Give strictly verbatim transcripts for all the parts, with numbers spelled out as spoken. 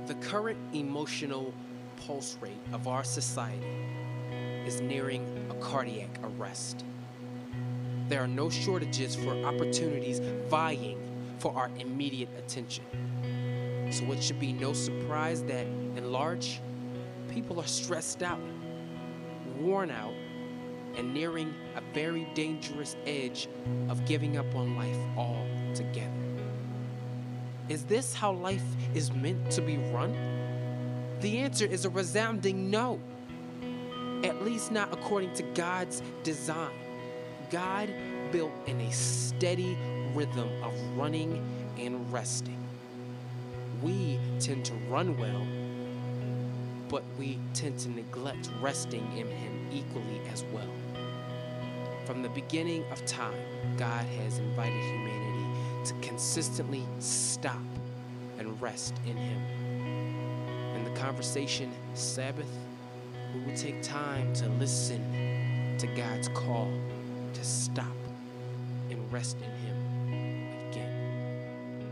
The current emotional pulse rate of our society is nearing a cardiac arrest. There are no shortages for opportunities vying for our immediate attention. So it should be no surprise that, in large, people are stressed out, worn out, and nearing a very dangerous edge of giving up on life altogether. Is this how life is meant to be run? The answer is a resounding no. At least not according to God's design. God built in a steady rhythm of running and resting. We tend to run well, but we tend to neglect resting in Him equally as well. From the beginning of time, God has invited humanity to consistently stop and rest in Him. In the conversation Sabbath, we will take time to listen to God's call to stop and rest in Him again.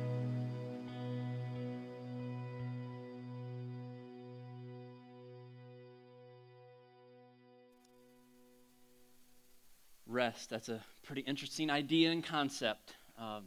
Rest, that's a pretty interesting idea and concept. Um,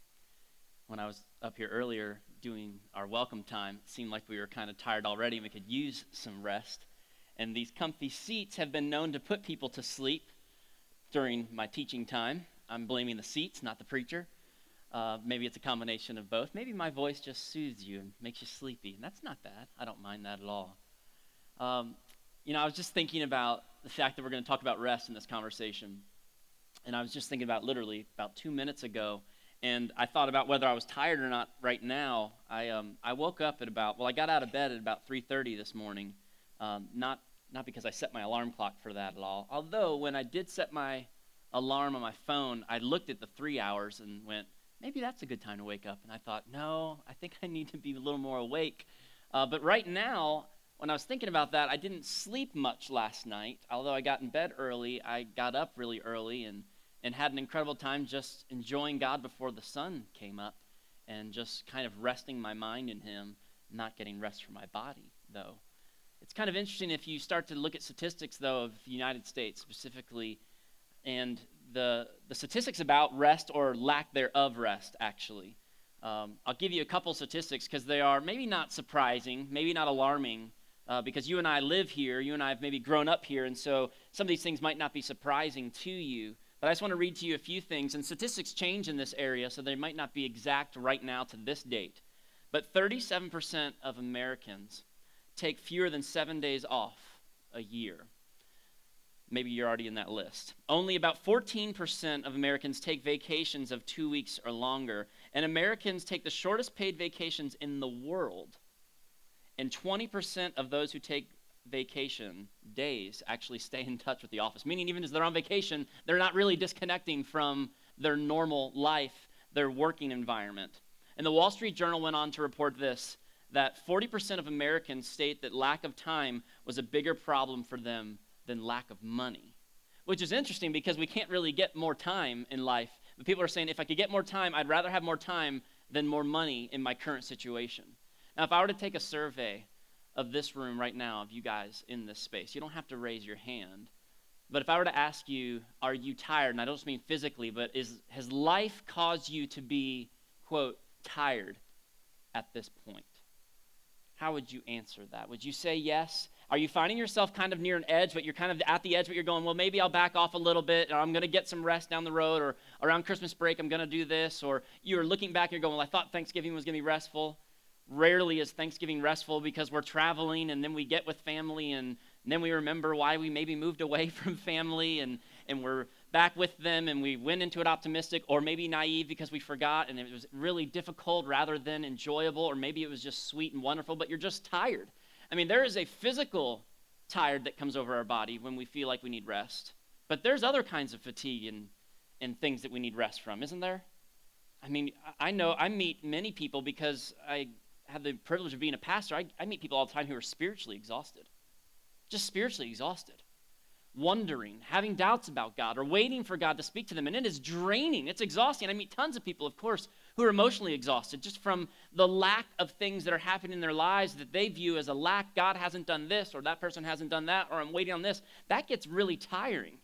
when I was up here earlier doing our welcome time, it seemed like we were kind of tired already and we could use some rest. And these comfy seats have been known to put people to sleep during my teaching time. I'm blaming the seats, not the preacher. Uh, maybe it's a combination of both. Maybe my voice just soothes you and makes you sleepy, and that's not bad. I don't mind that at all. Um, you know, I was just thinking about the fact that we're going to talk about rest in this conversation. And I was just thinking about literally about two minutes ago, and I thought about whether I was tired or not right now. I um, I woke up at about, well, I got out of bed at about three thirty this morning, um, not not because I set my alarm clock for that at all. Although when I did set my alarm on my phone, I looked at the three hours and went, maybe that's a good time to wake up. And I thought, no, I think I need to be a little more awake. Uh, but right now, when I was thinking about that, I didn't sleep much last night. Although I got in bed early, I got up really early and and had an incredible time just enjoying God before the sun came up and just kind of resting my mind in Him, not getting rest for my body, though. It's kind of interesting if you start to look at statistics, though, of the United States specifically, and the the statistics about rest or lack thereof rest, actually. Um, I'll give you a couple statistics because they are maybe not surprising, maybe not alarming, uh, because you and I live here, you and I have maybe grown up here, and so some of these things might not be surprising to you. But I just want to read to you a few things, and statistics change in this area, so they might not be exact right now to this date. But thirty-seven percent of Americans take fewer than seven days off a year. Maybe you're already in that list. Only about fourteen percent of Americans take vacations of two weeks or longer, and Americans take the shortest paid vacations in the world. And twenty percent of those who take vacation days actually stay in touch with the office, meaning even as they're on vacation, they're not really disconnecting from their normal life, their working environment. And the Wall Street Journal went on to report this, that forty percent of Americans state that lack of time was a bigger problem for them than lack of money, which is interesting because we can't really get more time in life. But people are saying, if I could get more time, I'd rather have more time than more money in my current situation. Now, if I were to take a survey of this room right now, of you guys in this space, you don't have to raise your hand, but if I were to ask you, are you tired? And I don't just mean physically, but is has life caused you to be, quote, tired at this point? How would you answer that? Would you say yes? Are you finding yourself kind of near an edge, but you're kind of at the edge, but you're going, well, maybe I'll back off a little bit, or I'm going to get some rest down the road, or around Christmas break, I'm going to do this, or you're looking back, you're going, well, I thought Thanksgiving was going to be restful. Rarely is Thanksgiving restful because we're traveling, and then we get with family, and then we remember why we maybe moved away from family, and, and we're back with them, and we went into it optimistic, or maybe naive because we forgot, and it was really difficult rather than enjoyable, or maybe it was just sweet and wonderful, but you're just tired. I mean, there is a physical tired that comes over our body when we feel like we need rest, but there's other kinds of fatigue and, and things that we need rest from, isn't there? I mean, I know I meet many people because I have the privilege of being a pastor. I, I meet people all the time who are spiritually exhausted, just spiritually exhausted. wondering, having doubts about God, or waiting for God to speak to them. And it is draining. It's exhausting. I meet tons of people, of course, who are emotionally exhausted just from the lack of things that are happening in their lives that they view as a lack. God hasn't done this, or that person hasn't done that, or I'm waiting on this. That gets really tiring.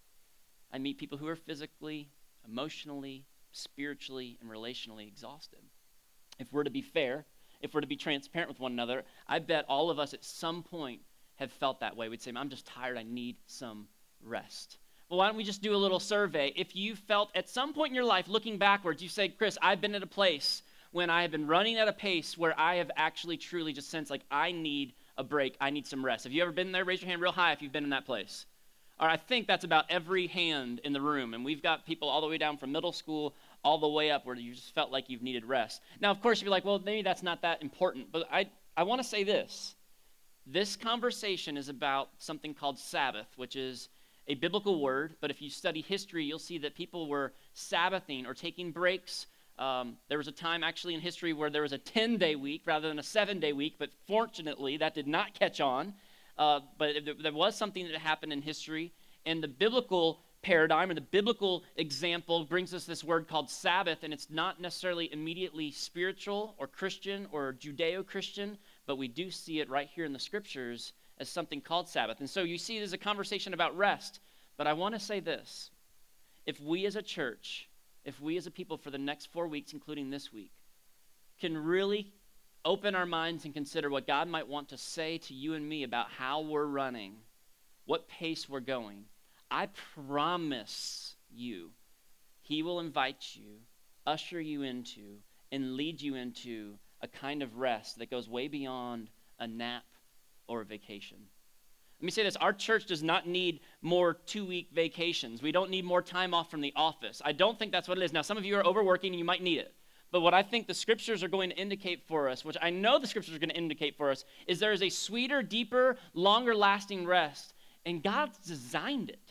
I meet people who are physically, emotionally, spiritually, and relationally exhausted. If we're to be fair, if we're to be transparent with one another, I bet all of us at some point have felt that way. We'd say, I'm just tired, I need some rest. Well, why don't we just do a little survey? If you felt at some point in your life, looking backwards, you say, Chris, I've been at a place when I have been running at a pace where I have actually truly just sensed like I need a break, I need some rest. Have you ever been there? Raise your hand real high if you've been in that place. All right, I think that's about every hand in the room, and we've got people all the way down from middle school all the way up where you just felt like you've needed rest. Now, of course, you'd be like, well, maybe that's not that important, but I, I want to say this. This conversation is about something called Sabbath, which is a biblical word, but if you study history, you'll see that people were Sabbathing or taking breaks. Um, there was a time actually in history where there was a ten-day week rather than a seven-day week, but fortunately that did not catch on. Uh, but there was something that happened in history, and the biblical paradigm or the biblical example brings us this word called Sabbath, and it's not necessarily immediately spiritual or Christian or Judeo-Christian, but we do see it right here in the scriptures as something called Sabbath. And so you see there's a conversation about rest, but I want to say this. If we as a church, if we as a people for the next four weeks, including this week, can really open our minds and consider what God might want to say to you and me about how we're running, what pace we're going, I promise you, he will invite you, usher you into, and lead you into a kind of rest that goes way beyond a nap or a vacation. Let me say this, our church does not need more two-week vacations. We don't need more time off from the office. I don't think that's what it is. Now, some of you are overworking and you might need it. But what I think the scriptures are going to indicate for us, which I know the scriptures are going to indicate for us, is there is a sweeter, deeper, longer-lasting rest, and God's designed it.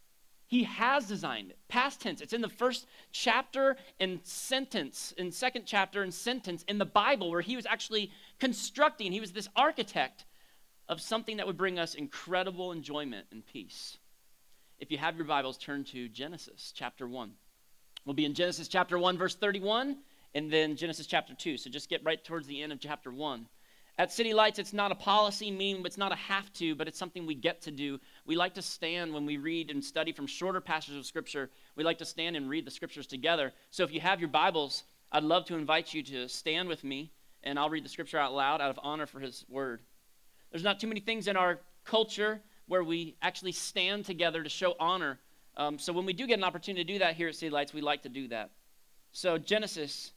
He has designed it. Past tense. It's in the first chapter and sentence, in second chapter and sentence in the Bible where he was actually constructing, he was this architect of something that would bring us incredible enjoyment and peace. If you have your Bibles, turn to Genesis chapter one. We'll be in Genesis chapter one, verse thirty-one, and then Genesis chapter two. So just get right towards the end of chapter one. At City Lights, it's not a policy, meaning it's not a have to, but it's something we get to do. We like to stand when we read and study from shorter passages of Scripture. We like to stand and read the Scriptures together. So if you have your Bibles, I'd love to invite you to stand with me, and I'll read the Scripture out loud out of honor for his word. There's not too many things in our culture where we actually stand together to show honor. Um, so when we do get an opportunity to do that here at City Lights, we like to do that. So Genesis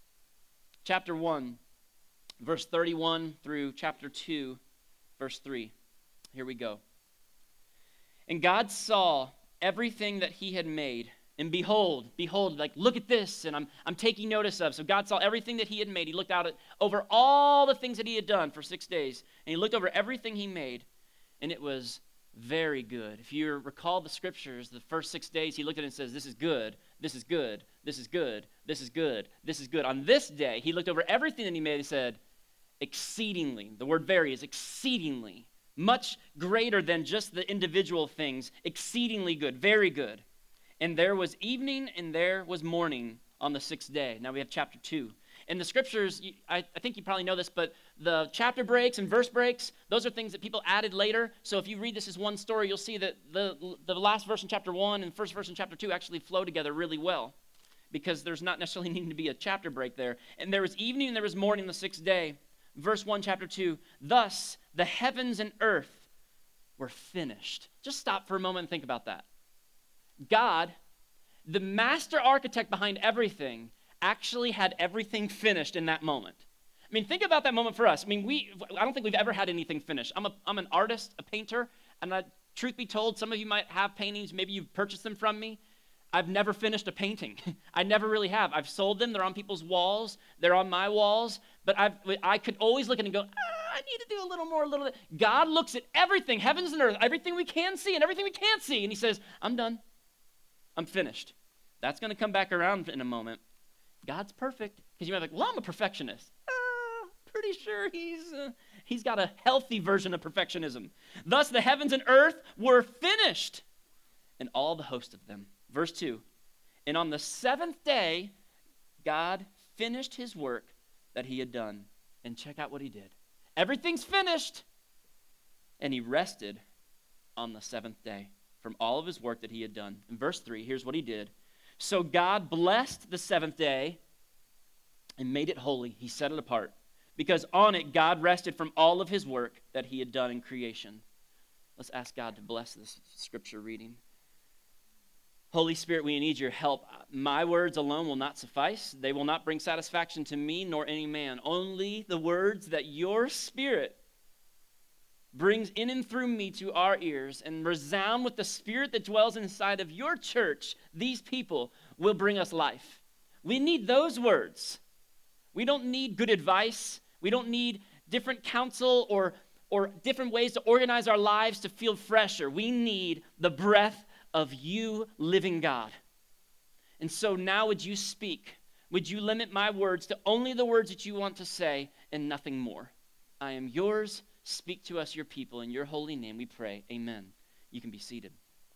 chapter one. Verse thirty-one through chapter two, verse three. Here we go. And God saw everything that he had made, and behold, behold, like, look at this, and I'm, I'm taking notice of. So God saw everything that he had made. He looked out at over all the things that he had done for six days, and he looked over everything he made, and it was very good. If you recall the scriptures, the first six days, he looked at it and says, this is good, this is good, this is good, this is good, this is good. On this day, he looked over everything that he made and said, exceedingly, the word very is exceedingly, much greater than just the individual things, exceedingly good, very good. And there was evening and there was morning on the sixth day. Now we have chapter two. In the scriptures, I, I think you probably know this, but the chapter breaks and verse breaks, those are things that people added later. So if you read this as one story, you'll see that the, the last verse in chapter one and the first verse in chapter two actually flow together really well, because there's not necessarily needing to be a chapter break there. And there was evening and there was morning the sixth day. Verse one, chapter two, thus the heavens and earth were finished. Just stop for a moment and think about that. God, the master architect behind everything, actually had everything finished in that moment. I mean, think about that moment for us. I mean, we, I don't think we've ever had anything finished. I'm, a, I'm an artist, a painter, and I, truth be told, some of you might have paintings, maybe you've purchased them from me. I've never finished a painting. I never really have. I've sold them. They're on people's walls. They're on my walls. But I've, I could always look at it and go, ah, I need to do a little more, a little bit. God looks at everything, heavens and earth, everything we can see and everything we can't see. And he says, I'm done. I'm finished. That's going to come back around in a moment. God's perfect. Because you might be like, well, I'm a perfectionist. Ah, pretty sure he's uh, he's got a healthy version of perfectionism. Thus the heavens and earth were finished, and all the host of them. Verse two, and on the seventh day, God finished his work that he had done. And check out what he did. Everything's finished, and he rested on the seventh day from all of his work that he had done. In verse three, here's what he did. So God blessed the seventh day and made it holy. He set it apart, because on it God rested from all of his work that he had done in creation. Let's ask God to bless this scripture reading. Holy Spirit, we need your help. My words alone will not suffice. They will not bring satisfaction to me nor any man. Only the words that your Spirit brings in and through me to our ears and resound with the Spirit that dwells inside of your church, these people, will bring us life. We need those words. We don't need good advice. We don't need different counsel or, or different ways to organize our lives to feel fresher. We need the breath of you, living God. And so now would you speak? Would you limit my words to only the words that you want to say and nothing more? I am yours. Speak to us, your people. In your holy name we pray. Amen. You can be seated.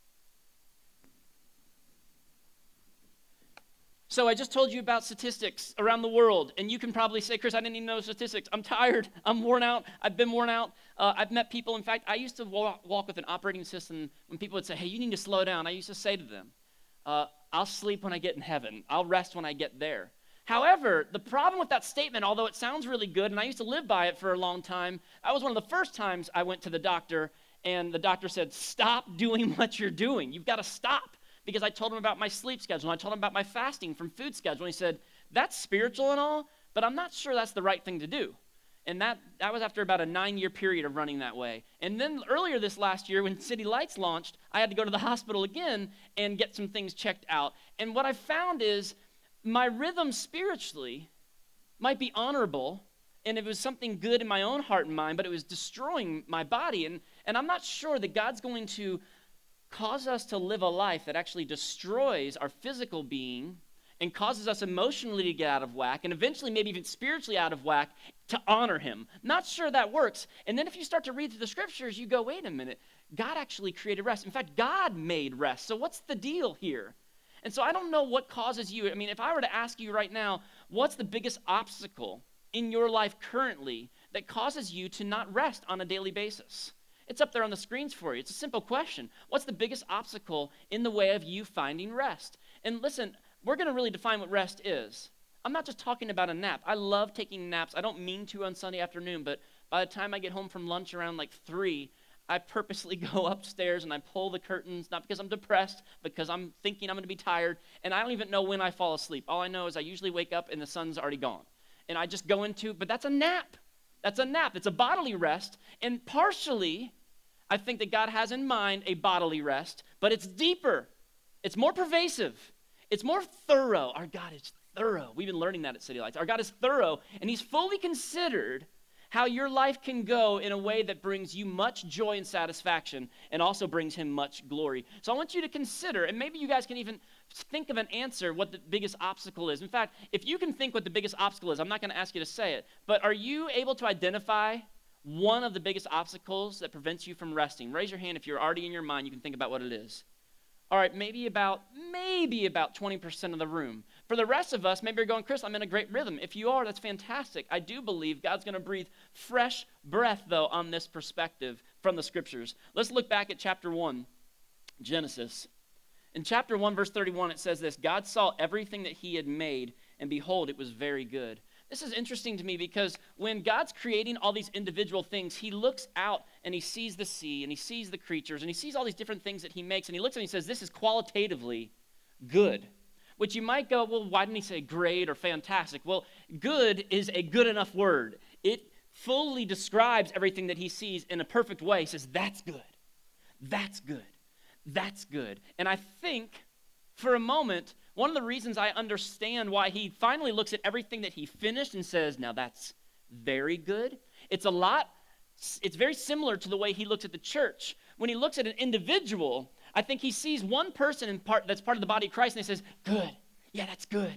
So I just told you about statistics around the world, and you can probably say, Chris, I didn't even know statistics. I'm tired. I'm worn out. I've been worn out. Uh, I've met people. In fact, I used to walk, walk with an operating system when people would say, hey, you need to slow down. I used to say to them, uh, I'll sleep when I get in heaven. I'll rest when I get there. However, the problem with that statement, although it sounds really good, and I used to live by it for a long time, that was one of the first times I went to the doctor, and the doctor said, stop doing what you're doing. You've got to stop. Because I told him about my sleep schedule, and I told him about my fasting from food schedule, and he said, that's spiritual and all, but I'm not sure that's the right thing to do. And that, that was after about a nine-year period of running that way. And then earlier this last year, when City Lights launched, I had to go to the hospital again and get some things checked out. And what I found is my rhythm spiritually might be honorable, and it was something good in my own heart and mind, but it was destroying my body. And, and I'm not sure that God's going to cause us to live a life that actually destroys our physical being and causes us emotionally to get out of whack and eventually maybe even spiritually out of whack to honor him. Not sure that works. And then if you start to read through the scriptures, you go, wait a minute, God actually created rest. In fact, God made rest. So what's the deal here? And so I don't know what causes you. I mean, if I were to ask you right now, what's the biggest obstacle in your life currently that causes you to not rest on a daily basis? It's up there on the screens for you. It's a simple question. What's the biggest obstacle in the way of you finding rest? And listen, we're going to really define what rest is. I'm not just talking about a nap. I love taking naps. I don't mean to on Sunday afternoon, but by the time I get home from lunch around like three, I purposely go upstairs and I pull the curtains, not because I'm depressed, because I'm thinking I'm going to be tired, and I don't even know when I fall asleep. All I know is I usually wake up and the sun's already gone. And I just go into, but that's a nap. That's a nap. It's a bodily rest, and partially I think that God has in mind a bodily rest, but it's deeper. It's more pervasive. It's more thorough. Our God is thorough. We've been learning that at City Lights. Our God is thorough, and he's fully considered how your life can go in a way that brings you much joy and satisfaction and also brings him much glory. So I want you to consider, and maybe you guys can even think of an answer what the biggest obstacle is. In fact, if you can think what the biggest obstacle is, I'm not going to ask you to say it, but are you able to identify one of the biggest obstacles that prevents you from resting? Raise your hand if you're already in your mind. You can think about what it is. All right, maybe about maybe about twenty percent of the room. For the rest of us, maybe you're going, Chris, I'm in a great rhythm. If you are, that's fantastic. I do believe God's going to breathe fresh breath, though, on this perspective from the scriptures. Let's look back at chapter one, Genesis. In chapter one, verse thirty-one, it says this: God saw everything that he had made, and behold, it was very good. This is interesting to me because when God's creating all these individual things, he looks out and he sees the sea and he sees the creatures and he sees all these different things that he makes, and he looks and he says, this is qualitatively good. Which you might go, well, why didn't he say great or fantastic? Well, good is a good enough word. It fully describes everything that he sees in a perfect way. He says, that's good. That's good. That's good. And I think for a moment, one of the reasons I understand why he finally looks at everything that he finished and says, now that's very good. It's a lot, it's very similar to the way he looks at the church. When he looks at an individual, I think he sees one person in part that's part of the body of Christ, and he says, good. Yeah, that's good.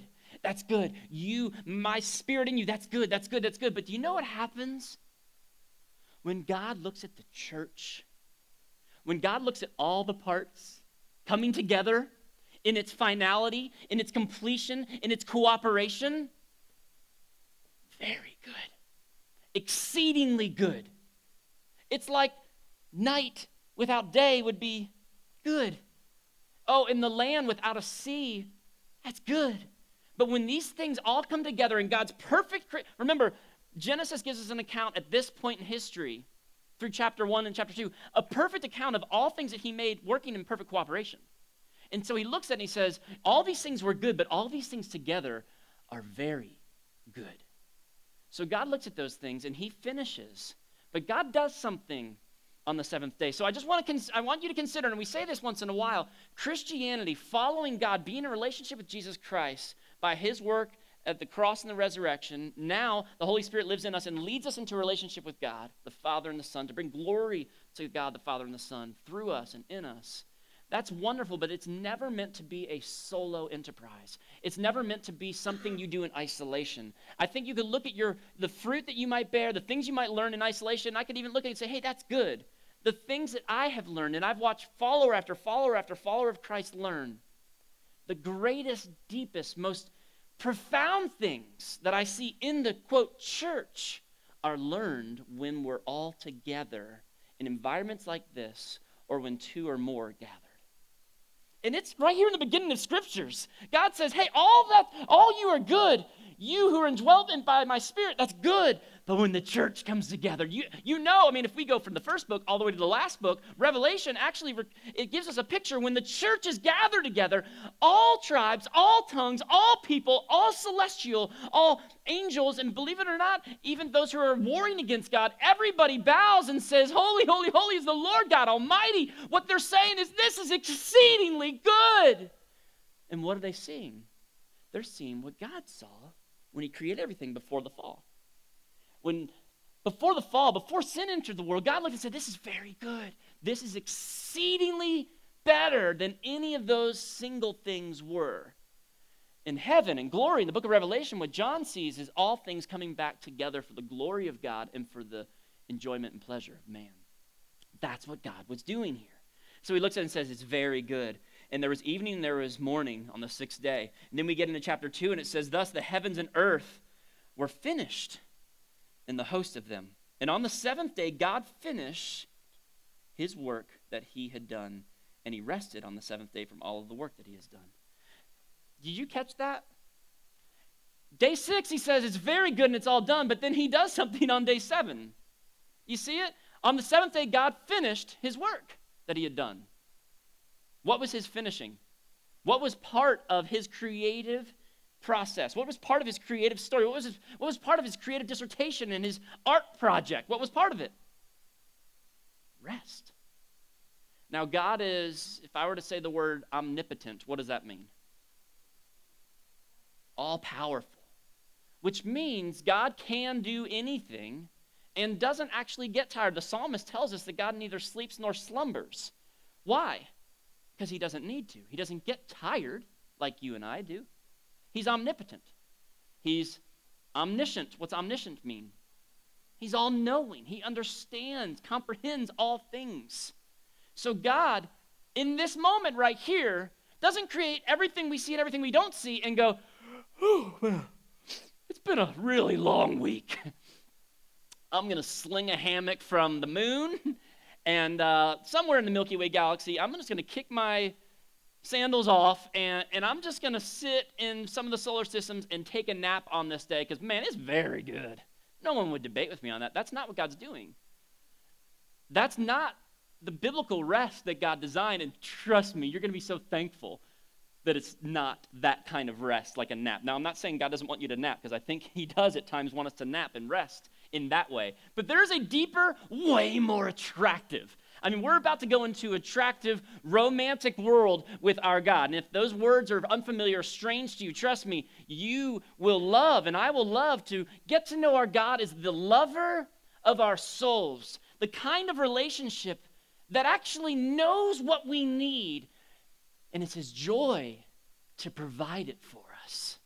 That's good. You, my spirit in you, that's good, that's good, that's good. But do you know what happens when God looks at the church? When God looks at all the parts coming together in its finality, in its completion, in its cooperation, very good. Exceedingly good. It's like night without day would be good. Oh, and the land without a sea, that's good. But when these things all come together in God's perfect, cre- remember, Genesis gives us an account at this point in history, through chapter one and chapter two, a perfect account of all things that he made working in perfect cooperation. And so he looks at it and he says, all these things were good, but all these things together are very good. So God looks at those things and he finishes. But God does something on the seventh day. So I just want to, cons- I want you to consider, and we say this once in a while, Christianity, following God, being in a relationship with Jesus Christ by his work at the cross and the resurrection, now the Holy Spirit lives in us and leads us into a relationship with God, the Father and the Son, to bring glory to God, the Father and the Son, through us and in us. That's wonderful, but it's never meant to be a solo enterprise. It's never meant to be something you do in isolation. I think you could look at your the fruit that you might bear, the things you might learn in isolation, and I could even look at it and say, hey, that's good. The things that I have learned, and I've watched follower after follower after follower of Christ learn, the greatest, deepest, most profound things that I see in the, quote, church are learned when we're all together in environments like this or when two or more gather. And it's right here in the beginning of Scriptures. God says, hey, all that, all you are good. You who are indwelt in by my Spirit, that's good. But when the church comes together, you, you know, I mean, if we go from the first book all the way to the last book, Revelation actually, it gives us a picture when the church is gathered together, all tribes, all tongues, all people, all celestial, all angels, and believe it or not, even those who are warring against God, everybody bows and says, holy, holy, holy is the Lord God Almighty. What they're saying is, this is exceedingly good. And what are they seeing? They're seeing what God saw when he created everything before the fall. When before the fall, before sin entered the world, God looked and said, this is very good. This is exceedingly better than any of those single things were. In heaven and glory, in the book of Revelation, what John sees is all things coming back together for the glory of God and for the enjoyment and pleasure of man. That's what God was doing here. So he looks at it and says, it's very good. And there was evening and there was morning on the sixth day. And then we get into chapter two, and it says, thus the heavens and earth were finished, and the host of them. And on the seventh day, God finished his work that he had done, and he rested on the seventh day from all of the work that he has done. Did you catch that? Day six, he says, it's very good and it's all done, but then he does something on day seven. You see it? On the seventh day, God finished his work that he had done. What was his finishing? What was part of his creative process? What was part of his creative story? What was his, what was part of his creative dissertation and his art project? What was part of it? Rest. Now, God is, if I were to say the word omnipotent, what does that mean? All-powerful, which means God can do anything and doesn't actually get tired. The psalmist tells us that God neither sleeps nor slumbers. Why? Because he doesn't need to. He doesn't get tired like you and I do. He's omnipotent. He's omniscient. What's omniscient mean? He's all-knowing. He understands, comprehends all things. So God, in this moment right here, doesn't create everything we see and everything we don't see and go, oh, well, it's been a really long week. I'm going to sling a hammock from the moon, and uh, somewhere in the Milky Way galaxy, I'm just going to kick my sandals off, and, and I'm just going to sit in some of the solar systems and take a nap on this day, because, man, it's very good. No one would debate with me on that. That's not what God's doing. That's not the biblical rest that God designed, and trust me, you're going to be so thankful that it's not that kind of rest, like a nap. Now, I'm not saying God doesn't want you to nap, because I think he does at times want us to nap and rest in that way. But there's a deeper, way more attractive. I mean, we're about to go into attractive, romantic world with our God. And if those words are unfamiliar or strange to you, trust me, you will love, and I will love to get to know our God as the lover of our souls, the kind of relationship that actually knows what we need, and it's his joy to provide it for us.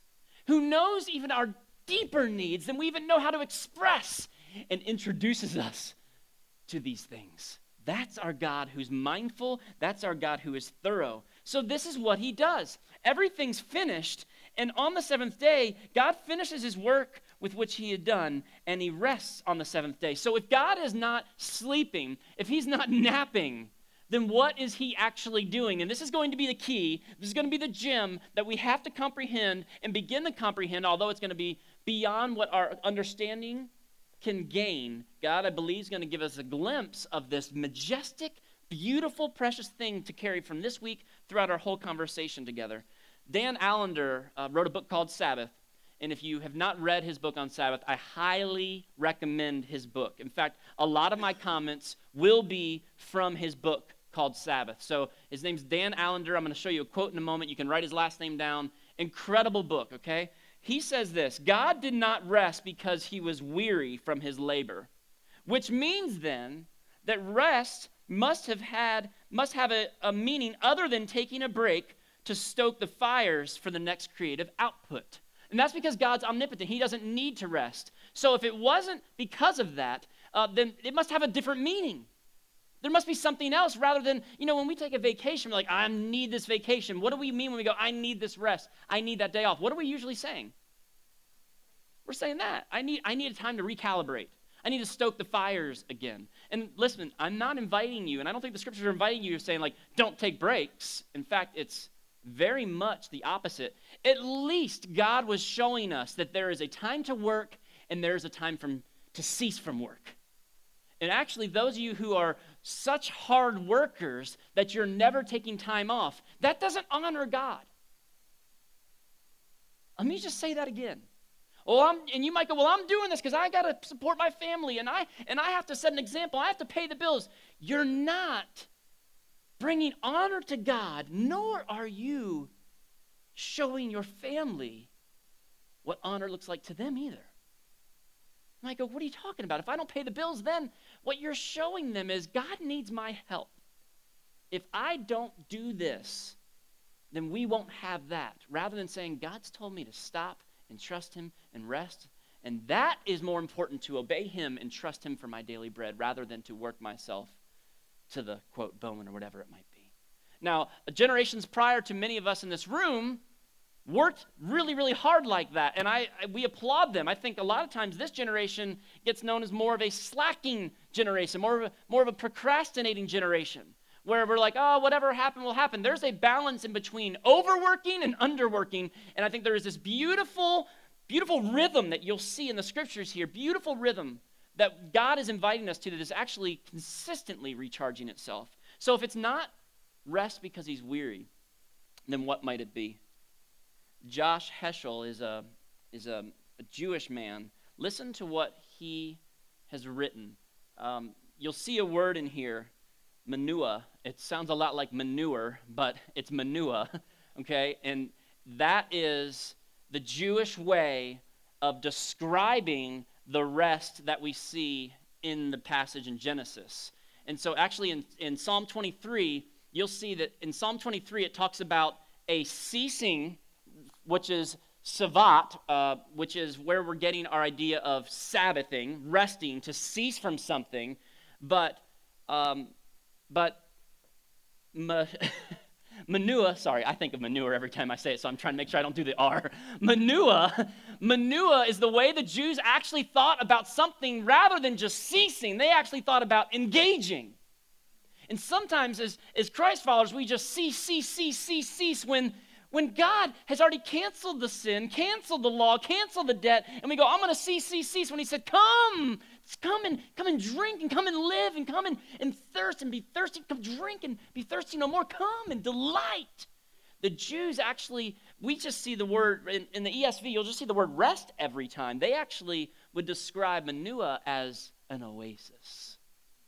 who knows even our deeper needs than we even know how to express, and introduces us to these things. That's our God who's mindful. That's our God who is thorough. So this is what he does. Everything's finished, and on the seventh day, God finishes his work with which he had done, and he rests on the seventh day. So if God is not sleeping, if he's not napping, then what is he actually doing? And this is going to be the key. This is going to be the gem that we have to comprehend and begin to comprehend, although it's going to be beyond what our understanding can gain. God, I believe, is going to give us a glimpse of this majestic, beautiful, precious thing to carry from this week throughout our whole conversation together. Dan Allender uh, wrote a book called Sabbath, and if you have not read his book on Sabbath, I highly recommend his book. In fact, a lot of my comments will be from his book called Sabbath. So his name's Dan Allender. I'm going to show you a quote in a moment. You can write his last name down. Incredible book, okay? He says this: God did not rest because he was weary from his labor, which means then that rest must have had must have a, a meaning other than taking a break to stoke the fires for the next creative output. And that's because God's omnipotent. He doesn't need to rest. So if it wasn't because of that, uh, then it must have a different meaning. There must be something else rather than, you know, when we take a vacation, we're like, I need this vacation. What do we mean when we go, I need this rest? I need that day off. What are we usually saying? We're saying that. I need, I need a time to recalibrate. I need to stoke the fires again. And listen, I'm not inviting you, and I don't think the scriptures are inviting you saying, like, don't take breaks. In fact, it's very much the opposite. At least God was showing us that there is a time to work and there is a time from, to cease from work. And actually, those of you who are such hard workers that you're never taking time off, that doesn't honor God. Let me just say that again. Well, I'm, and you might go, well, I'm doing this because I got to support my family, and I and I have to set an example. I have to pay the bills. You're not bringing honor to God, nor are you showing your family what honor looks like to them either. And I go, what are you talking about? If I don't pay the bills, then what you're showing them is God needs my help. If I don't do this, then we won't have that. Rather than saying, God's told me to stop and trust him and rest. And that is more important, to obey him and trust him for my daily bread rather than to work myself to the, quote, bone or whatever it might be. Now, generations prior to many of us in this room worked really, really hard like that, and I, I we applaud them. I think a lot of times this generation gets known as more of a slacking generation, more of a, more of a procrastinating generation, where we're like, oh, whatever happened will happen. There's a balance in between overworking and underworking, and I think there is this beautiful, beautiful rhythm that you'll see in the scriptures here, beautiful rhythm that God is inviting us to that is actually consistently recharging itself. So if it's not rest because he's weary, then what might it be? Josh Heschel is a is a, a Jewish man. Listen to what he has written. Um, you'll see a word in here, manua. It sounds a lot like manure, but it's manua, okay? And that is the Jewish way of describing the rest that we see in the passage in Genesis. And so actually in, in Psalm twenty-three, you'll see that in Psalm twenty-three it talks about a ceasing, which is savat, uh, which is where we're getting our idea of Sabbathing, resting, to cease from something. But, um, but ma- manua, sorry, I think of manure every time I say it, so I'm trying to make sure I don't do the R. Manua, manua is the way the Jews actually thought about something rather than just ceasing. They actually thought about engaging. And sometimes as, as Christ followers, we just cease, cease, cease, cease, cease when When God has already canceled the sin, canceled the law, canceled the debt, and we go, I'm going to cease, cease, cease, when he said, come, come and come and drink and come and live and come and, and thirst and be thirsty, come drink and be thirsty no more, come and delight. The Jews actually, we just see the word, in, in the E S V, you'll just see the word rest every time. They actually would describe manua as an oasis.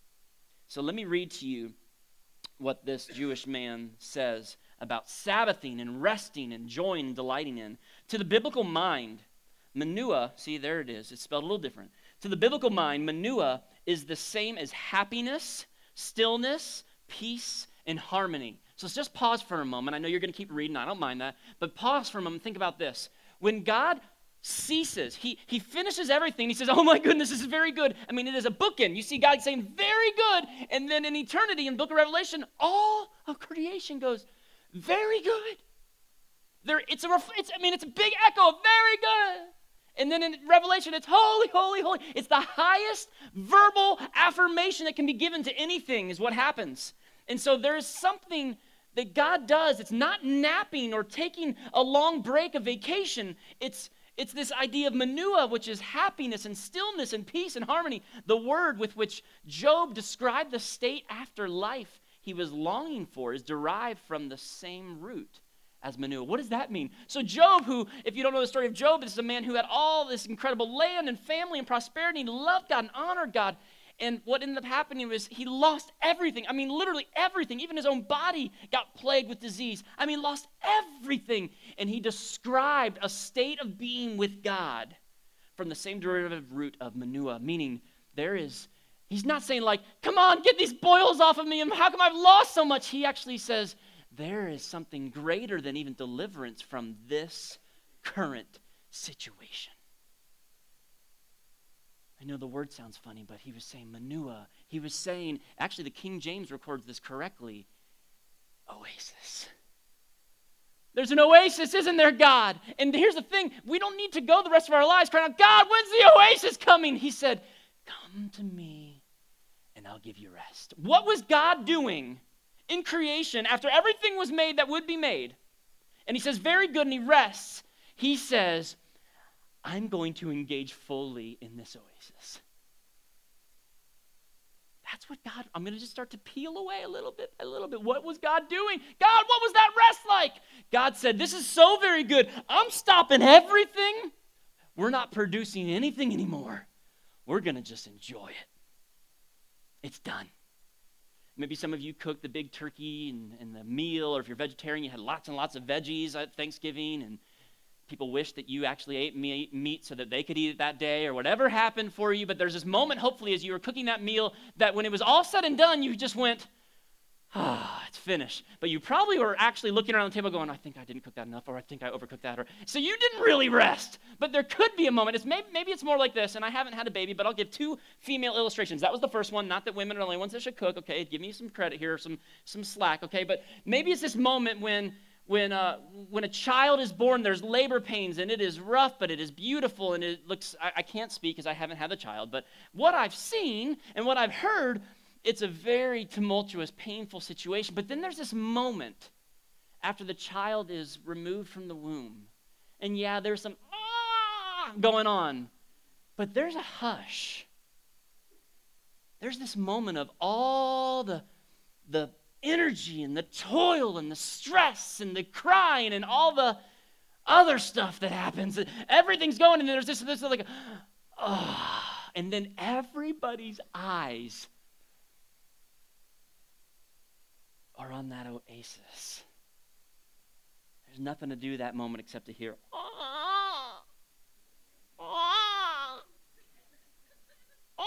So let me read to you what this Jewish man says about Sabbathing and resting, enjoying and delighting in. To the biblical mind, manua, see, there it is. It's spelled a little different. To the biblical mind, manua is the same as happiness, stillness, peace, and harmony. So let's just pause for a moment. I know you're going to keep reading. I don't mind that. But pause for a moment. Think about this. When God ceases, he, he finishes everything. He says, oh my goodness, this is very good. I mean, it is a bookend. You see God saying, very good. And then in eternity, in the book of Revelation, all of creation goes, very good. There, it's a, it's, I mean, it's a big echo of very good. And then in Revelation, it's holy, holy, holy. It's the highest verbal affirmation that can be given to anything is what happens. And so there's something that God does. It's not napping or taking a long break, a vacation. It's It's this idea of menua, which is happiness and stillness and peace and harmony. The word with which Job described the state after life he was longing for is derived from the same root as menua. What does that mean? So Job, who, if you don't know the story of Job, is a man who had all this incredible land and family and prosperity, and he loved God and honored God. And what ended up happening was he lost everything. I mean, literally everything. Even his own body got plagued with disease. I mean, lost everything. And he described a state of being with God from the same derivative root of menua, meaning there is, he's not saying like, come on, get these boils off of me, and how come I've lost so much? He actually says, there is something greater than even deliverance from this current situation. I know the word sounds funny, but he was saying menua. He was saying, actually the King James records this correctly, oasis. There's an oasis, isn't there, God? And here's the thing, we don't need to go the rest of our lives crying out, God, when's the oasis coming? He said, come to me and I'll give you rest. What was God doing in creation after everything was made that would be made? And he says, very good, and he rests. He says, I'm going to engage fully in this oasis. That's what God, I'm going to just start to peel away a little bit, a little bit. What was God doing? God, what was that rest like? God said, this is so very good. I'm stopping everything. We're not producing anything anymore. We're going to just enjoy it. It's done. Maybe some of you cooked the big turkey and, and the meal, or if you're vegetarian, you had lots and lots of veggies at Thanksgiving, and people wish that you actually ate meat so that they could eat it that day, or whatever happened for you. But there's this moment, hopefully, as you were cooking that meal, that when it was all said and done, you just went, ah, it's finished. But you probably were actually looking around the table going, I think I didn't cook that enough, or I think I overcooked that. Or so you didn't really rest. But there could be a moment. It's maybe, maybe it's more like this, and I haven't had a baby, but I'll give two female illustrations. That was the first one. Not that women are the only ones that should cook. Okay, give me some credit here, some, some slack. Okay, but maybe it's this moment when When uh, when a child is born, there's labor pains, and it is rough, but it is beautiful, and it looks, I, I can't speak because I haven't had a child, but what I've seen and what I've heard, it's a very tumultuous, painful situation. But then there's this moment after the child is removed from the womb, and yeah, there's some ah going on, but there's a hush. There's this moment of all the the energy and the toil and the stress and the crying and all the other stuff that happens. Everything's going, and there's this, this like, oh, and then everybody's eyes are on that oasis. There's nothing to do that moment except to hear, oh, oh, oh.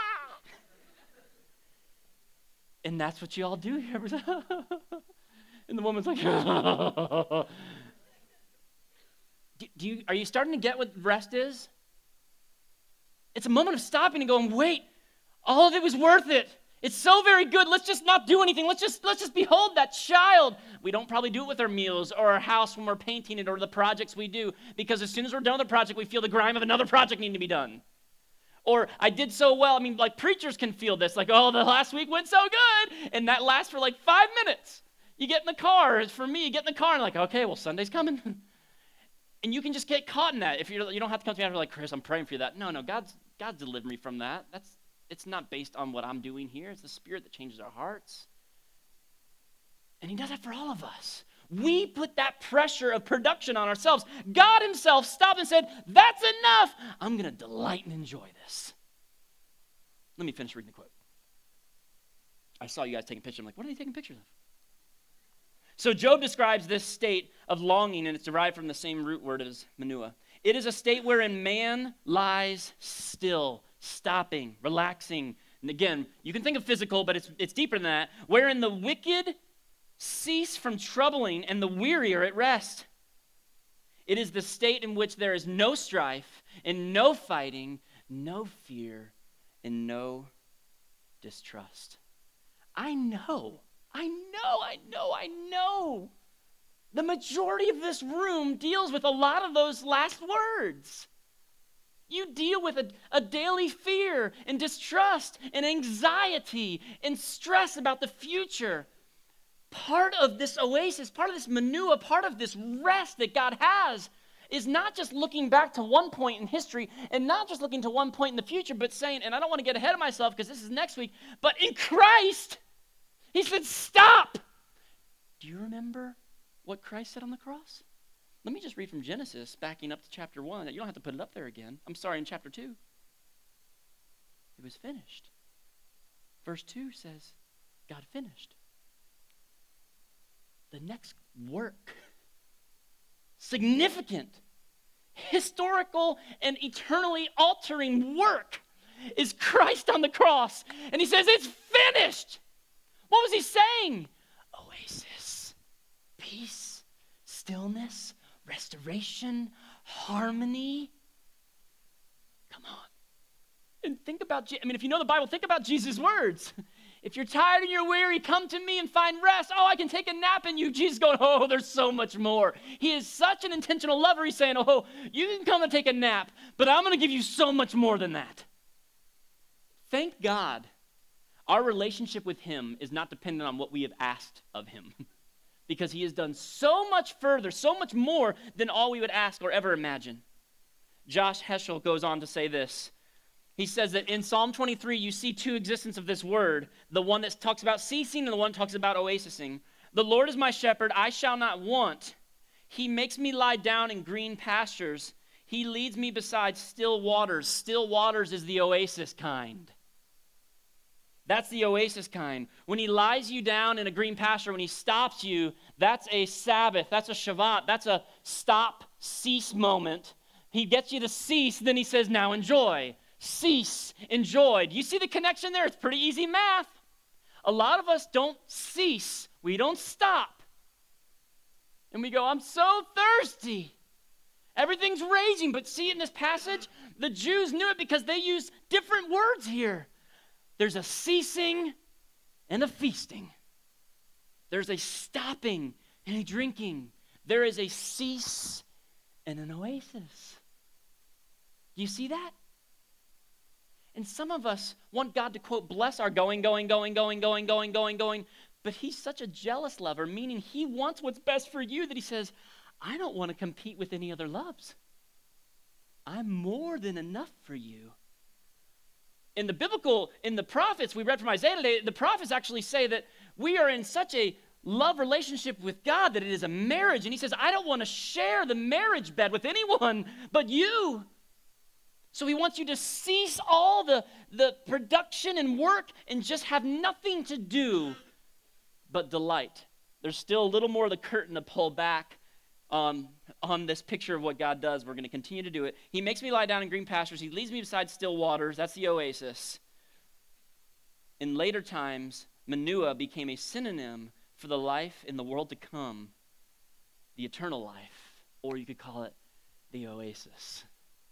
And that's what you all do here. And the woman's like, do, do you, are you starting to get what rest is? It's a moment of stopping and going, wait, all of it was worth it. It's so very good. Let's just not do anything. Let's just let's just behold that child. We don't probably do it with our meals or our house when we're painting it or the projects we do, because as soon as we're done with the project, we feel the grime of another project needing to be done. Or I did so well. I mean, like preachers can feel this, like, oh, the last week went so good, and that lasts for like five minutes. You get in the car. For me, you get in the car and like, okay, well, Sunday's coming. And you can just get caught in that. If you're, you don't have to come to me after like, Chris, I'm praying for you that. No, no, God's God's delivered me from that. That's it's not based on what I'm doing here. It's the Spirit that changes our hearts. And he does that for all of us. We put that pressure of production on ourselves. God himself stopped and said, that's enough. I'm going to delight and enjoy this. Let me finish reading the quote. I saw you guys taking pictures. I'm like, what are they taking pictures of? So Job describes this state of longing, and it's derived from the same root word as menua. It is a state wherein man lies still, stopping, relaxing. And again, you can think of physical, but it's, it's deeper than that. Wherein the wicked cease from troubling and the weary are at rest. It is the state in which there is no strife and no fighting, no fear, and no distrust. I know, I know, I know, I know. The majority of this room deals with a lot of those last words. You deal with a, a daily fear and distrust and anxiety and stress about the future. Part of this oasis, part of this manua, part of this rest that God has is not just looking back to one point in history and not just looking to one point in the future, but saying, and I don't want to get ahead of myself because this is next week, but in Christ, he said, stop. Do you remember what Christ said on the cross? Let me just read from Genesis, backing up to chapter one. You don't have to put it up there again. I'm sorry, in chapter two. It was finished. Verse two says, God finished. The next work, significant, historical, and eternally altering work is Christ on the cross. And he says, it's finished. What was he saying? Oasis, peace, stillness, restoration, harmony. Come on. And think about, I mean, if you know the Bible, think about Jesus' words. If you're tired and you're weary, come to me and find rest. Oh, I can take a nap in you. Jesus going, oh, there's so much more. He is such an intentional lover. He's saying, oh, you can come and take a nap, but I'm going to give you so much more than that. Thank God our relationship with him is not dependent on what we have asked of him because he has done so much further, so much more than all we would ask or ever imagine. Josh Heschel goes on to say this. He says that in Psalm twenty-three, you see two existence of this word, the one that talks about ceasing and the one that talks about oasising. The Lord is my shepherd, I shall not want. He makes me lie down in green pastures. He leads me beside still waters. Still waters is the oasis kind. That's the oasis kind. When he lies you down in a green pasture, when he stops you, that's a Sabbath, that's a Shabbat, that's a stop, cease moment. He gets you to cease, then he says, now enjoy. Cease, enjoy. Do you see the connection there? It's pretty easy math. A lot of us don't cease. We don't stop. And we go, I'm so thirsty. Everything's raging. But see, in this passage, the Jews knew it because they used different words here. There's a ceasing and a feasting. There's a stopping and a drinking. There is a cease and an oasis. Do you see that? And some of us want God to, quote, bless our going, going, going, going, going, going, going, going. But he's such a jealous lover, meaning he wants what's best for you that he says, I don't want to compete with any other loves. I'm more than enough for you. In the biblical, in the prophets, we read from Isaiah today, the prophets actually say that we are in such a love relationship with God that it is a marriage. And he says, I don't want to share the marriage bed with anyone but you. So he wants you to cease all the, the production and work and just have nothing to do but delight. There's still a little more of the curtain to pull back um, on this picture of what God does. We're going to continue to do it. He makes me lie down in green pastures. He leads me beside still waters. That's the oasis. In later times, manua became a synonym for the life in the world to come, the eternal life, or you could call it the oasis.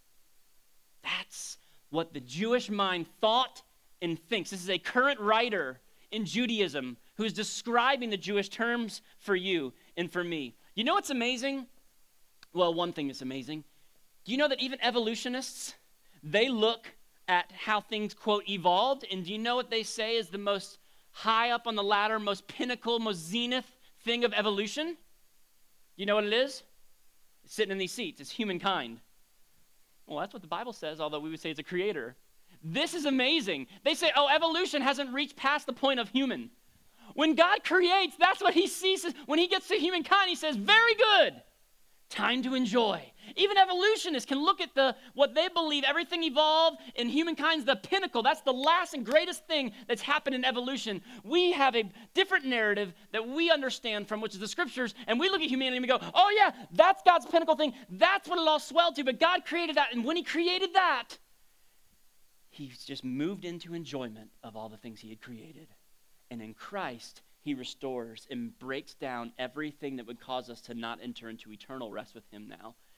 That's what the Jewish mind thought and thinks. This is a current writer in Judaism who is describing the Jewish terms for you and for me. You know what's amazing? Well, one thing that's amazing. Do you know that even evolutionists, they look at how things, quote, evolved, and do you know what they say is the most high up on the ladder, most pinnacle, most zenith thing of evolution? You know what it is? It's sitting in these seats. It's humankind. Well, that's what the Bible says, although we would say it's a creator. This is amazing. They say, oh, evolution hasn't reached past the point of human. When God creates, that's what he sees. When he gets to humankind, he says, very good. Time to enjoy. Even evolutionists can look at the what they believe, everything evolved, and humankind's the pinnacle. That's the last and greatest thing that's happened in evolution. We have a different narrative that we understand from, which is the scriptures, and we look at humanity and we go, oh yeah, that's God's pinnacle thing. That's what it all swelled to, but God created that, and when he created that, he's just moved into enjoyment of all the things he had created. And in Christ, he restores and breaks down everything that would cause us to not enter into eternal rest with him now.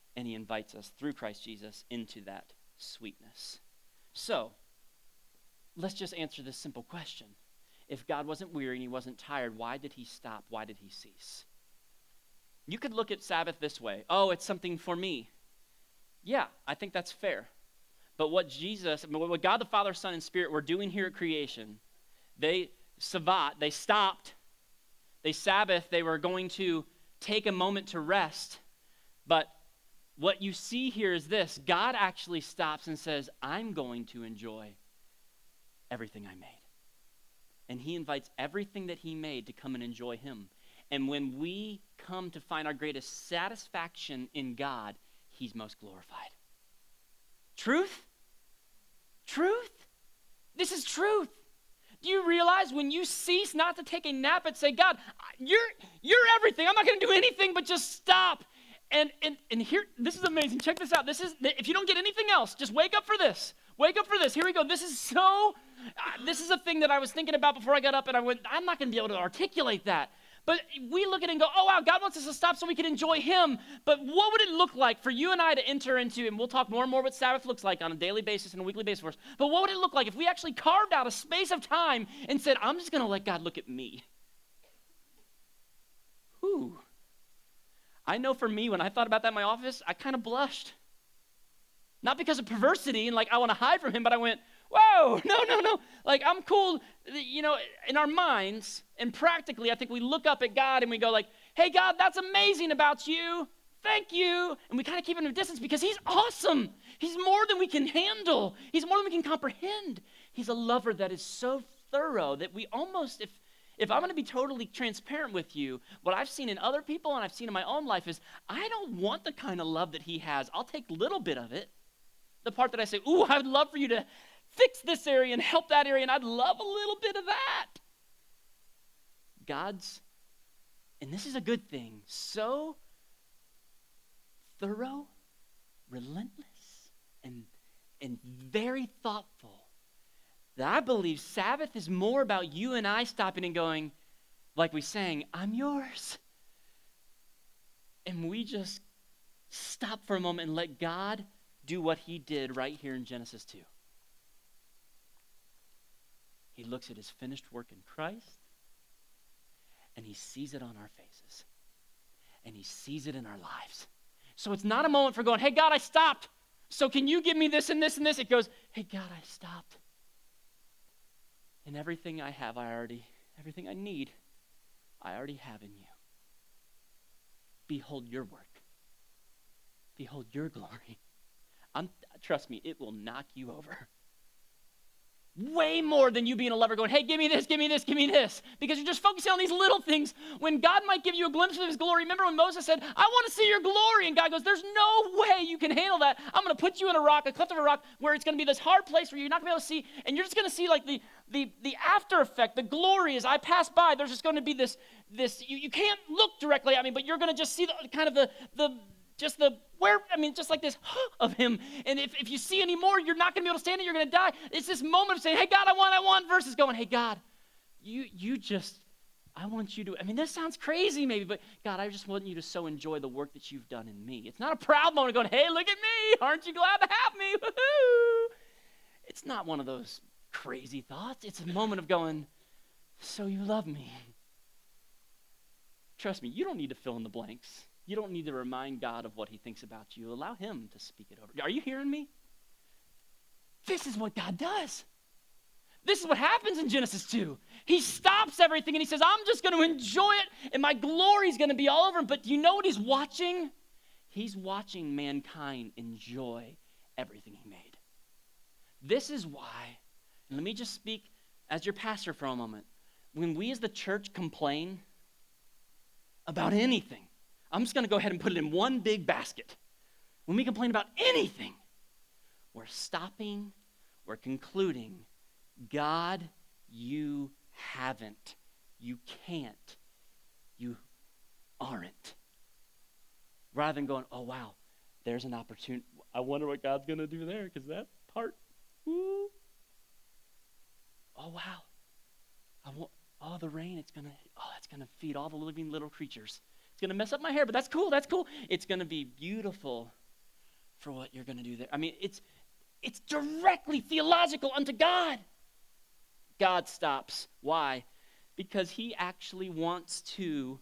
and he invites us through Christ Jesus into that sweetness. So, let's just answer this simple question. If God wasn't weary and he wasn't tired, why did he stop? Why did he cease? You could look at Sabbath this way. Oh, it's something for me. Yeah, I think that's fair. But what Jesus, what God the Father, Son, and Spirit were doing here at creation, they Sabbat, they stopped. They Sabbath, they were going to take a moment to rest. But what you see here is this. God actually stops and says, I'm going to enjoy everything I made. And he invites everything that he made to come and enjoy him. And when we come to find our greatest satisfaction in God, he's most glorified. Truth? Truth? This is truth. Do you realize when you cease not to take a nap and say, God, you're, you're everything. I'm not going to do anything but just stop. And, and, and here, this is amazing. Check this out. This is, if you don't get anything else, just wake up for this. Wake up for this. Here we go. This is so, uh, this is a thing that I was thinking about before I got up, and I went, I'm not going to be able to articulate that. But we look at it and go, oh, wow, God wants us to stop so we can enjoy him. But what would it look like for you and I to enter into, and we'll talk more and more what Sabbath looks like on a daily basis and a weekly basis for us. But what would it look like if we actually carved out a space of time and said, I'm just going to let God look at me? Whew. I know for me, when I thought about that in my office, I kind of blushed. Not because of perversity and like I want to hide from him, but I went, whoa, no, no, no. Like I'm cool, you know, in our minds and practically, I think we look up at God and we go like, hey, God, that's amazing about you. Thank you. And we kind of keep him in a distance because he's awesome. He's more than we can handle. He's more than we can comprehend. He's a lover that is so thorough that we almost, if If I'm going to be totally transparent with you, what I've seen in other people and I've seen in my own life is I don't want the kind of love that he has. I'll take a little bit of it. The part that I say, ooh, I would love for you to fix this area and help that area, and I'd love a little bit of that. God's, and this is a good thing, so thorough, relentless, and, and very thoughtful that I believe Sabbath is more about you and I stopping and going, like we sang, I'm yours. And we just stop for a moment and let God do what he did right here in Genesis two. He looks at his finished work in Christ, and he sees it on our faces, and he sees it in our lives. So it's not a moment for going, hey, God, I stopped. So can you give me this and this and this? It goes, hey, God, I stopped. And everything I have, I already, everything I need, I already have in you. Behold your work. Behold your glory. I'm, trust me, it will knock you over. Way more than you being a lover going, hey, give me this, give me this, give me this. Because you're just focusing on these little things when God might give you a glimpse of his glory. Remember when Moses said, I want to see your glory. And God goes, there's no way you can handle that. I'm going to put you in a rock, a cleft of a rock, where it's going to be this hard place where you're not going to be able to see. And you're just going to see like the, the, the after effect, the glory as I pass by. There's just going to be this, this you, you can't look directly at me, but you're going to just see the kind of the, the, just the, where, I mean, just like this of him. And if, if you see any more, you're not going to be able to stand it. You're going to die. It's this moment of saying, hey, God, I want, I want, versus going, hey, God, you you just, I want you to, I mean, this sounds crazy maybe, but God, I just want you to so enjoy the work that you've done in me. It's not a proud moment of going, hey, look at me. Aren't you glad to have me? Woo-hoo. It's not one of those crazy thoughts. It's a moment of going, so you love me. Trust me, you don't need to fill in the blanks. You don't need to remind God of what he thinks about you. Allow him to speak it over. Are you hearing me? This is what God does. This is what happens in Genesis two. He stops everything and he says, I'm just going to enjoy it and my glory is going to be all over him. But do you know what he's watching? He's watching mankind enjoy everything he made. This is why, and let me just speak as your pastor for a moment. When we as the church complain about anything, I'm just going to go ahead and put it in one big basket. When we complain about anything, we're stopping, we're concluding, God, you haven't, you can't, you aren't. Rather than going, oh, wow, there's an opportunity. I wonder what God's going to do there because that part, woo. Oh, wow. I want, oh, the rain, it's going to, oh, that's going to feed all the living little creatures. It's going to mess up my hair, but that's cool, that's cool. It's going to be beautiful for what you're going to do there. I mean, it's it's directly theological unto God. God stops. Why? Because he actually wants to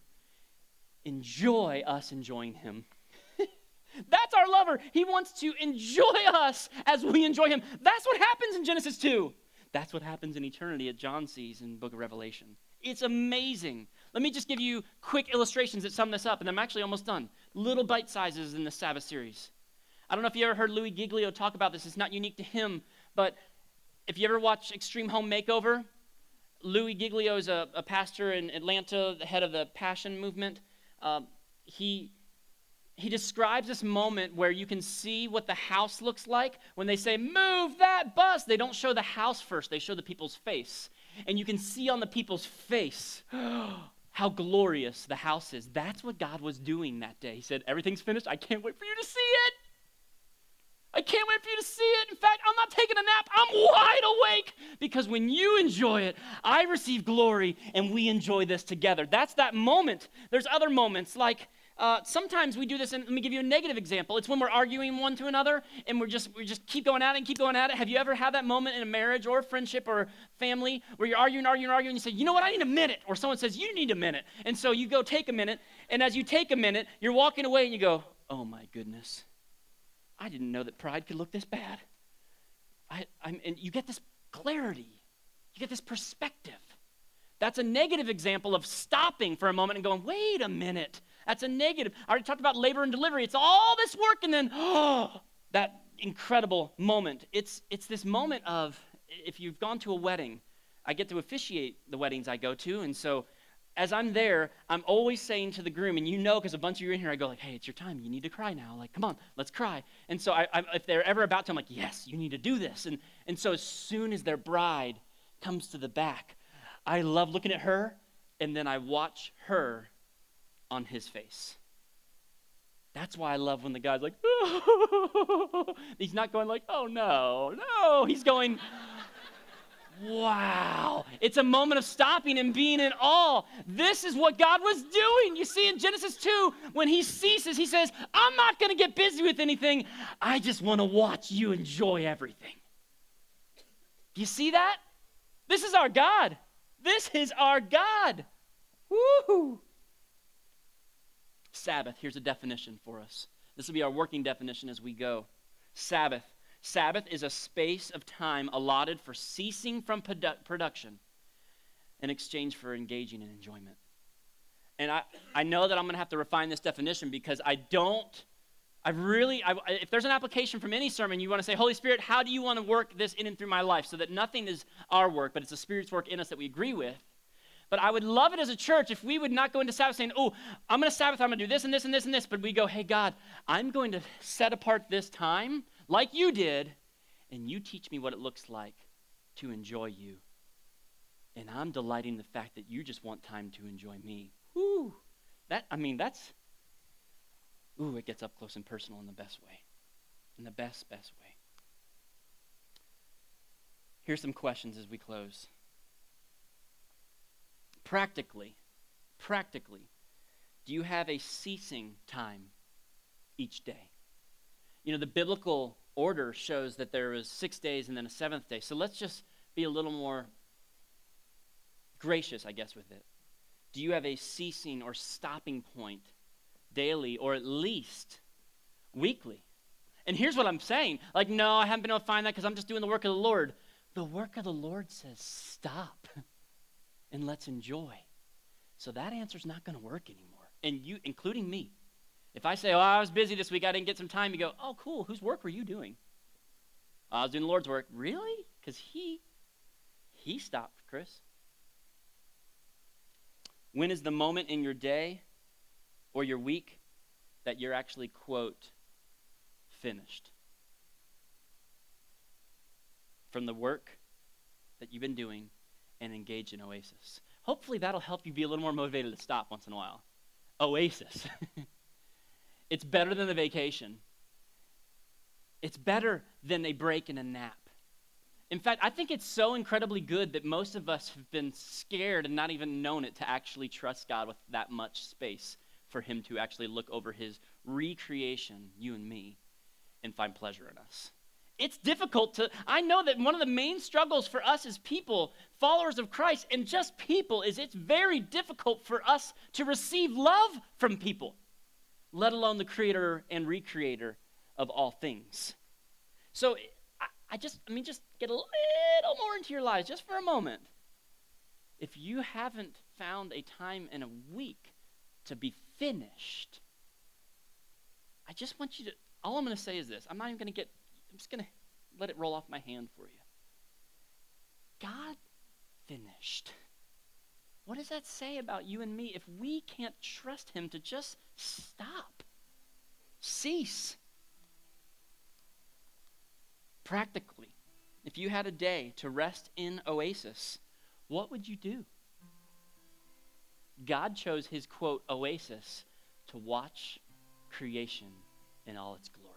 enjoy us enjoying him. That's our lover. He wants to enjoy us as we enjoy him. That's what happens in Genesis two. That's what happens in eternity that John sees in the book of Revelation. It's amazing. Let me just give you quick illustrations that sum this up, and I'm actually almost done. Little bite sizes in the Sabbath series. I don't know if you ever heard Louis Giglio talk about this. It's not unique to him, but if you ever watch Extreme Home Makeover, Louis Giglio is a, a pastor in Atlanta, the head of the Passion Movement. Uh, he... He describes this moment where you can see what the house looks like. When they say, move that bus, they don't show the house first. They show the people's face. And you can see on the people's face how glorious the house is. That's what God was doing that day. He said, everything's finished. I can't wait for you to see it. I can't wait for you to see it. In fact, I'm not taking a nap. I'm wide awake. Because when you enjoy it, I receive glory and we enjoy this together. That's that moment. There's other moments like, Uh, sometimes we do this, and let me give you a negative example. It's when we're arguing one to another, and we're just we just keep going at it and keep going at it. Have you ever had that moment in a marriage or a friendship or family where you're arguing, arguing, arguing, and you say, you know what, I need a minute. Or someone says, you need a minute. And so you go take a minute, and as you take a minute, you're walking away, and you go, oh my goodness, I didn't know that pride could look this bad. I, I'm, and you get this clarity. You get this perspective. That's a negative example of stopping for a moment and going, wait a minute. That's a negative. I already talked about labor and delivery. It's all this work and then, oh, that incredible moment. It's it's this moment of, if you've gone to a wedding, I get to officiate the weddings I go to, and so as I'm there, I'm always saying to the groom, and you know because a bunch of you are in here, I go like, hey, it's your time. You need to cry now. Like, come on, let's cry. And so I, I, if they're ever about to, I'm like, yes, you need to do this. And, and so as soon as their bride comes to the back, I love looking at her, and then I watch her on his face. That's why I love when the guy's like, oh. He's not going like, oh no, no. He's going, wow. It's a moment of stopping and being in awe. This is what God was doing. You see in Genesis two, when he ceases, he says, I'm not going to get busy with anything. I just want to watch you enjoy everything. Do you see that? This is our God. This is our God. Woo-hoo. Sabbath, here's a definition for us. This will be our working definition as we go. Sabbath. Sabbath is a space of time allotted for ceasing from produ- production in exchange for engaging in enjoyment. And I, I know that I'm going to have to refine this definition because I don't, I really, I, if there's an application from any sermon, you want to say, Holy Spirit, how do you want to work this in and through my life so that nothing is our work, but it's the Spirit's work in us that we agree with. But I would love it as a church if we would not go into Sabbath saying, oh, I'm going to Sabbath, I'm going to do this and this and this and this. But we go, hey, God, I'm going to set apart this time like you did, and you teach me what it looks like to enjoy you. And I'm delighting the fact that you just want time to enjoy me. Whew. That, I mean, that's, ooh, it gets up close and personal in the best way. In the best, best way. Here's some questions as we close. Practically, practically, do you have a ceasing time each day? You know, the biblical order shows that there was six days and then a seventh day. So let's just be a little more gracious, I guess, with it. Do you have a ceasing or stopping point daily or at least weekly? And here's what I'm saying. Like, no, I haven't been able to find that because I'm just doing the work of the Lord. The work of the Lord says stop. And let's enjoy. So that answer's not going to work anymore. And you, including me. If I say, oh, I was busy this week, I didn't get some time, you go, oh, cool, whose work were you doing? I was doing the Lord's work. Really? Because he, he stopped, Chris. When is the moment in your day or your week that you're actually, quote, finished? From the work that you've been doing and engage in Oasis. Hopefully that'll help you be a little more motivated to stop once in a while. Oasis. It's better than a vacation. It's better than a break and a nap. In fact, I think it's so incredibly good that most of us have been scared and not even known it to actually trust God with that much space for him to actually look over his recreation, you and me, and find pleasure in us. It's difficult to, I know that one of the main struggles for us as people, followers of Christ, and just people, is it's very difficult for us to receive love from people, let alone the creator and recreator of all things. So I, I just, I mean, just get a little more into your lives just for a moment. If you haven't found a time in a week to be finished, I just want you to, all I'm going to say is this. I'm not even going to get, I'm just going to let it roll off my hand for you. God finished. What does that say about you and me if we can't trust him to just stop, cease? Practically, if you had a day to rest in Oasis, what would you do? God chose his, quote, oasis to watch creation in all its glory.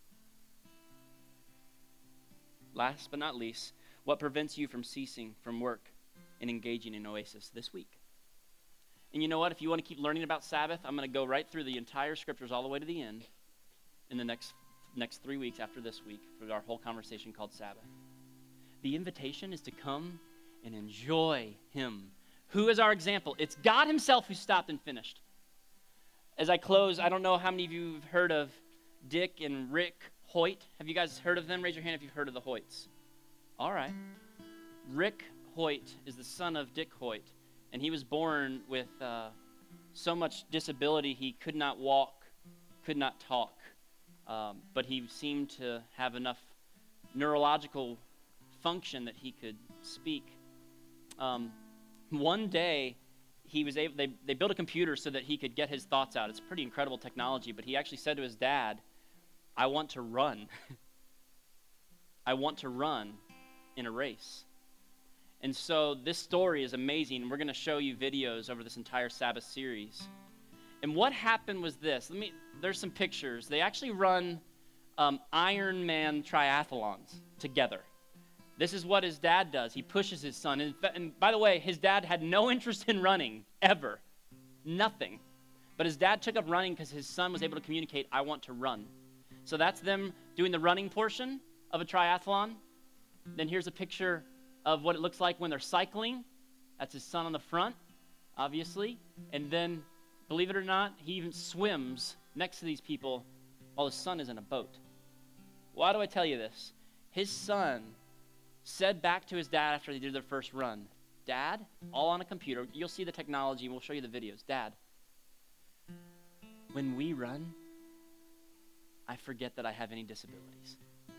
Last but not least, what prevents you from ceasing from work and engaging in Oasis this week? And you know what? If you want to keep learning about Sabbath, I'm going to go right through the entire scriptures all the way to the end in the next, next three weeks after this week for our whole conversation called Sabbath. The invitation is to come and enjoy him. Who is our example? It's God himself who stopped and finished. As I close, I don't know how many of you have heard of Dick and Rick Hoyt. Have you guys heard of them? Raise your hand if you've heard of the Hoyts. All right. Rick Hoyt is the son of Dick Hoyt, and he was born with uh, so much disability he could not walk, could not talk, um, but he seemed to have enough neurological function that he could speak. Um, one day, he was able. They, they built a computer so that he could get his thoughts out. It's pretty incredible technology, but he actually said to his dad, I want to run. I want to run in a race. And so this story is amazing. We're going to show you videos over this entire Sabbath series. And what happened was this. Let me. There's some pictures. They actually run um, Ironman triathlons together. This is what his dad does. He pushes his son. And, and by the way, his dad had no interest in running, ever. Nothing. But his dad took up running because his son was able to communicate, I want to run. So that's them doing the running portion of a triathlon. Then here's a picture of what it looks like when they're cycling. That's his son on the front, obviously. And then, believe it or not, he even swims next to these people while his son is in a boat. Why do I tell you this? His son said back to his dad after they did their first run, Dad, all on a computer, you'll see the technology, and we'll show you the videos. Dad, when we run, I forget that I have any disabilities.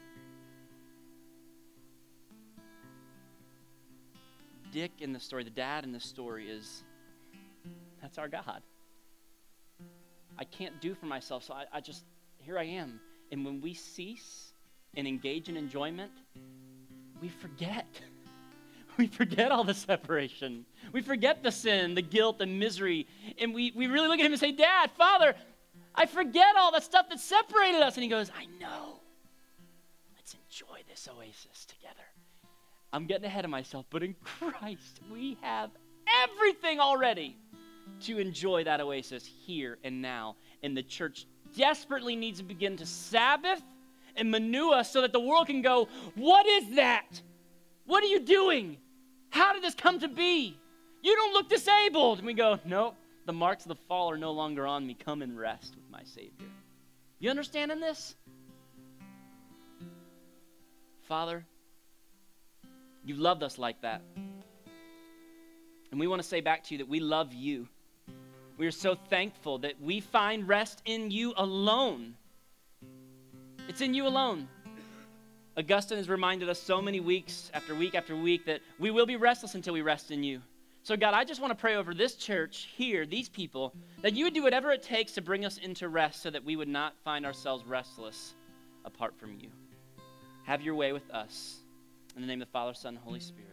Dick in the story, the dad in the story is, that's our God. I can't do for myself, so I, I just, here I am. And when we cease and engage in enjoyment, we forget. We forget all the separation. We forget the sin, the guilt, the misery. And we, we really look at him and say, Dad, Father, I forget all the stuff that separated us. And he goes, I know. Let's enjoy this oasis together. I'm getting ahead of myself, but in Christ, we have everything already to enjoy that oasis here and now. And the church desperately needs to begin to Sabbath and manure so that the world can go, what is that? What are you doing? How did this come to be? You don't look disabled. And we go, nope, the marks of the fall are no longer on me. Come and rest with my Savior. You understanding this? Father, you loved us like that. And we want to say back to you that we love you. We are so thankful that we find rest in you alone. It's in you alone. Augustine has reminded us so many weeks after week after week that we will be restless until we rest in you. So God, I just want to pray over this church here, these people, that you would do whatever it takes to bring us into rest so that we would not find ourselves restless apart from you. Have your way with us. In the name of the Father, Son, and Holy Spirit.